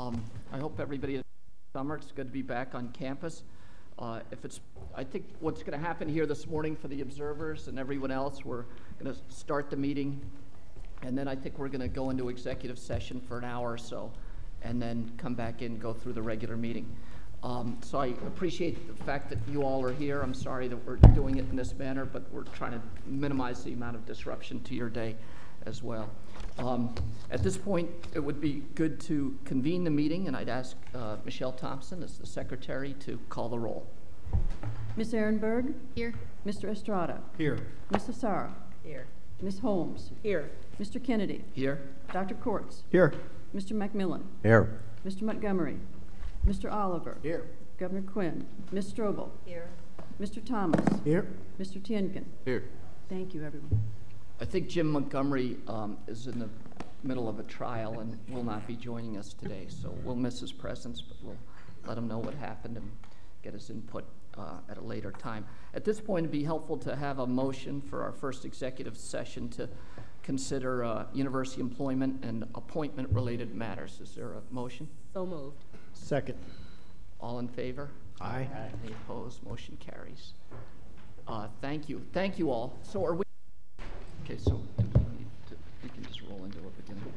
I hope everybody is summer. It's good to be back on campus. I think what's going to happen here this morning for the observers and everyone else, we're going to start the meeting, and then I think we're going to go into executive session for an hour or so, and then come back in and go through the regular meeting. So I appreciate the fact that you all are here. I'm sorry that we're doing it in this manner, but we're trying to minimize the amount of disruption to your day as well. At this point, it would be good to convene the meeting, and I'd ask Michelle Thompson, as the secretary, to call the roll. Ms. Ehrenberg? Here. Mr. Estrada? Here. Ms. Asara? Here. Ms. Holmes? Here. Mr. Kennedy? Here. Dr. Kortz? Here. Mr. McMillan? Here. Mr. Montgomery? Mr. Oliver? Here. Governor Quinn? Ms. Strobel? Here. Mr. Thomas? Here. Mr. Tienken? Here. Thank you, everyone. I think Jim Montgomery is in the middle of a trial and will not be joining us today, so we'll miss his presence, but we'll let him know what happened and get his input at a later time. At this point, it'd be helpful to have a motion for our first executive session to consider university employment and appointment-related matters. Is there a motion? So moved. Second. All in favor? Aye. Any opposed? Motion carries. Thank you. Thank you all. So are we? Okay, so we can just roll into it beginning.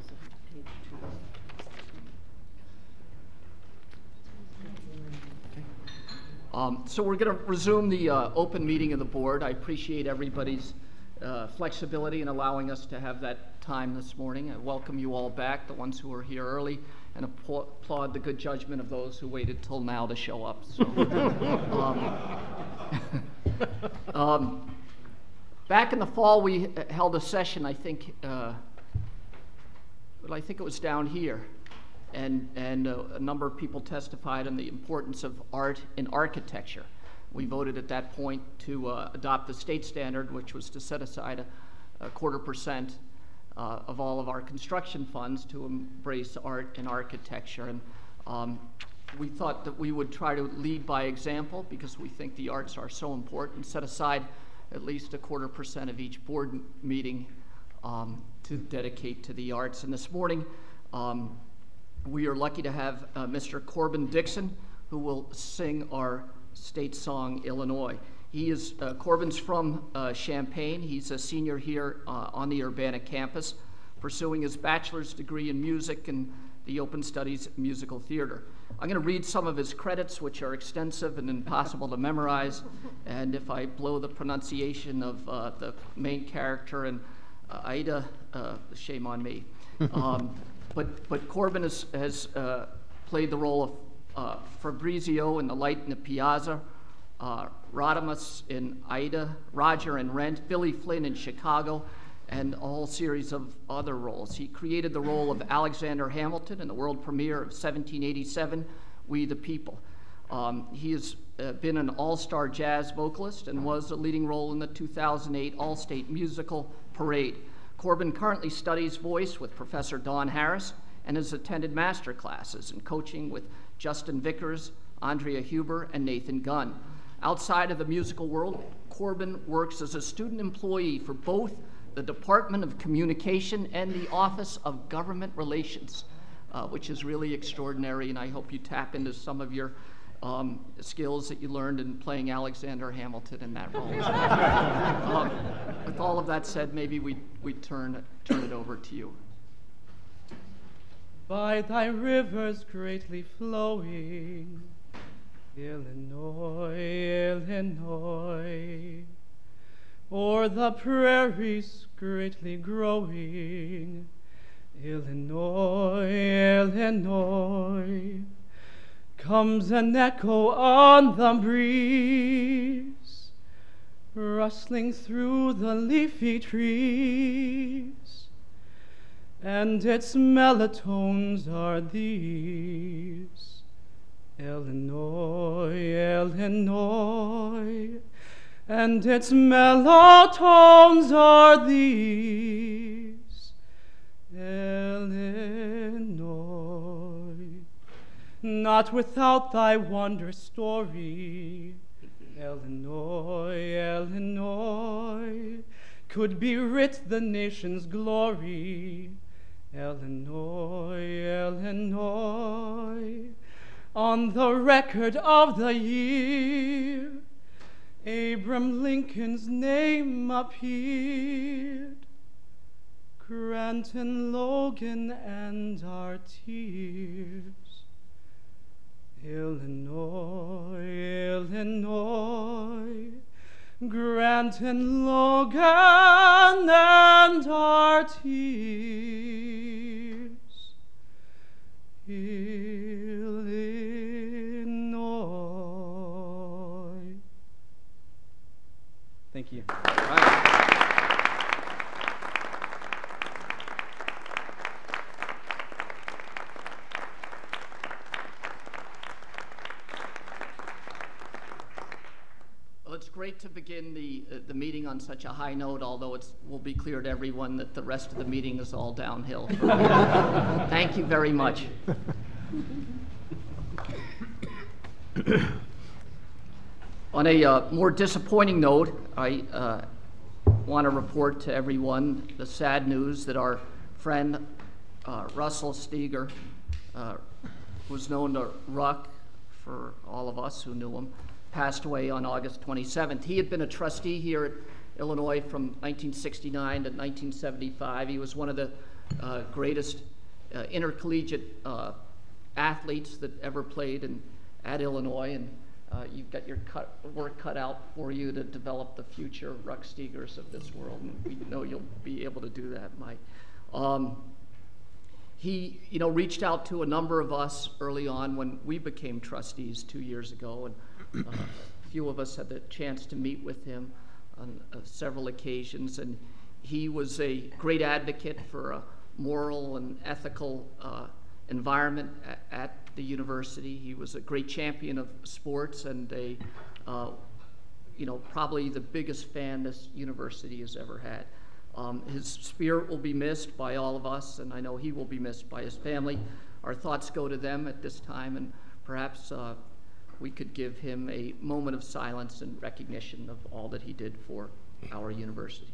So we're going to resume the open meeting of the board. I appreciate everybody's flexibility in allowing us to have that time this morning. I welcome you all back, the ones who were here early, and applaud the good judgment of those who waited till now to show up. So, back in the fall, we held a session, I think it was down here. And a number of people testified on the importance of art in architecture. We voted at that point to adopt the state standard, which was to set aside a 0.25% of all of our construction funds to embrace art and architecture. And we thought that we would try to lead by example because we think the arts are so important. Set aside at least a 0.25% of each board meeting to dedicate to the arts. And this morning, we are lucky to have Mr. Corbin Dixon, who will sing our state song, Illinois. Corbin's from Champaign. He's a senior here on the Urbana campus, pursuing his bachelor's degree in music and the Open Studies Musical Theater. I'm going to read some of his credits, which are extensive and impossible to memorize, and if I blow the pronunciation of the main character and Ida, shame on me. But Corbin has played the role of Fabrizio in The Light in the Piazza, Rodimus in Ida, Roger in Rent, Billy Flynn in Chicago, and a whole series of other roles. He created the role of Alexander Hamilton in the world premiere of 1787, We the People. He has been an all-star jazz vocalist and was a leading role in the 2008 All-State Musical Parade. Corbin currently studies voice with Professor Dawn Harris and has attended master classes and coaching with Justin Vickers, Andrea Huber, and Nathan Gunn. Outside of the musical world, Corbin works as a student employee for both the Department of Communication and the Office of Government Relations, which is really extraordinary, and I hope you tap into some of your skills that you learned in playing Alexander Hamilton in that role. With all of that said, maybe we turn it over to you. By thy rivers greatly flowing, Illinois, Illinois, o'er the prairies greatly growing, Illinois, Illinois, comes an echo on the breeze, rustling through the leafy trees, and its mellow-tones are these. Illinois, Illinois, and its mellow-tones are these. Illinois, not without thy wondrous story, Illinois, Illinois, could be writ the nation's glory. Illinois, Illinois, on the record of the year, Abraham Lincoln's name appeared. Grant and Logan and our tears. Illinois, Illinois, Grant and Logan and our tears. Illinois. Thank you. Well, it's great to begin the meeting on such a high note, although it will be clear to everyone that the rest of the meeting is all downhill. Thank you very much. On a more disappointing note, I want to report to everyone the sad news that our friend Russell Steger, who was known to Ruck for all of us who knew him, passed away on August 27th. He had been a trustee here at Illinois from 1969 to 1975. He was one of the greatest intercollegiate athletes that ever played at Illinois, and you've got your work cut out for you to develop the future Ruck Stegers of this world, and we know you'll be able to do that, Mike. He, reached out to a number of us early on when we became trustees 2 years ago, and a few of us had the chance to meet with him on several occasions, and he was a great advocate for a moral and ethical environment at the university. He was a great champion of sports and probably the biggest fan this university has ever had. His spirit will be missed by all of us, and I know he will be missed by his family. Our thoughts go to them at this time, and perhaps we could give him a moment of silence and recognition of all that he did for our university.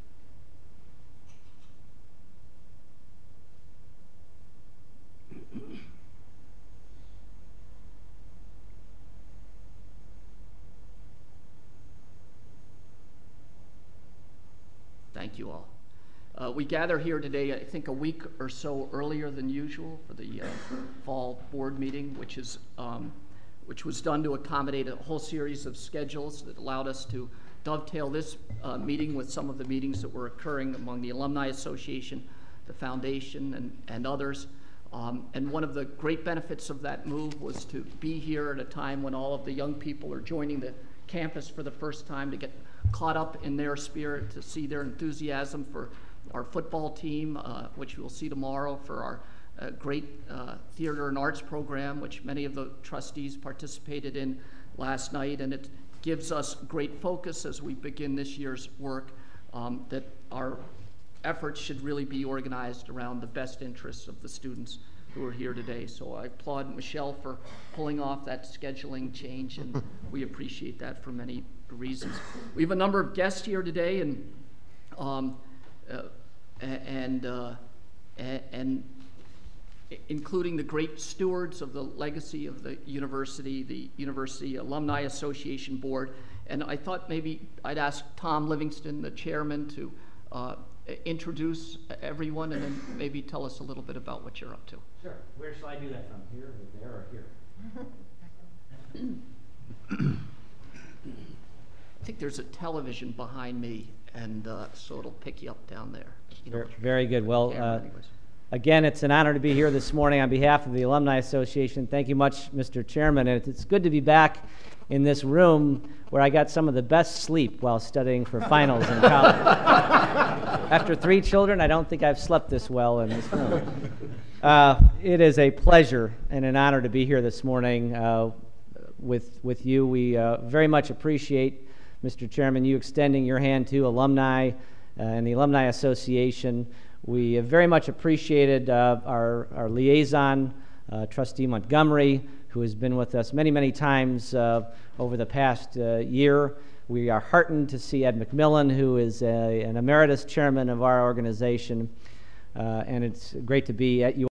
Thank you all. We gather here today, I think, a week or so earlier than usual for the fall board meeting, which was done to accommodate a whole series of schedules that allowed us to dovetail this meeting with some of the meetings that were occurring among the Alumni Association, the Foundation, and others. And one of the great benefits of that move was to be here at a time when all of the young people are joining the campus for the first time, to get caught up in their spirit, to see their enthusiasm for our football team, which we'll see tomorrow, for our great theater and arts program, which many of the trustees participated in last night. And it gives us great focus as we begin this year's work, that our efforts should really be organized around the best interests of the students who are here today. So I applaud Michelle for pulling off that scheduling change, and we appreciate that for many reasons. We have a number of guests here today, and including the great stewards of the legacy of the University Alumni Association Board. And I thought maybe I'd ask Tom Livingston, the chairman, to introduce everyone and then maybe tell us a little bit about what you're up to. Sure. Where shall I do that from? Here, or there, or here? I think there's a television behind me, and so it'll pick you up down there. Very good. Well, again, it's an honor to be here this morning on behalf of the Alumni Association. Thank you much, Mr. Chairman. And it's good to be back in this room where I got some of the best sleep while studying for finals in college. After 3 children, I don't think I've slept this well in this room. It is a pleasure and an honor to be here this morning with you. We very much appreciate, Mr. Chairman, you extending your hand to alumni and the Alumni Association. We have very much appreciated our liaison, Trustee Montgomery, who has been with us many, many times over the past year. We are heartened to see Ed McMillan, who is an emeritus chairman of our organization, and it's great to be at you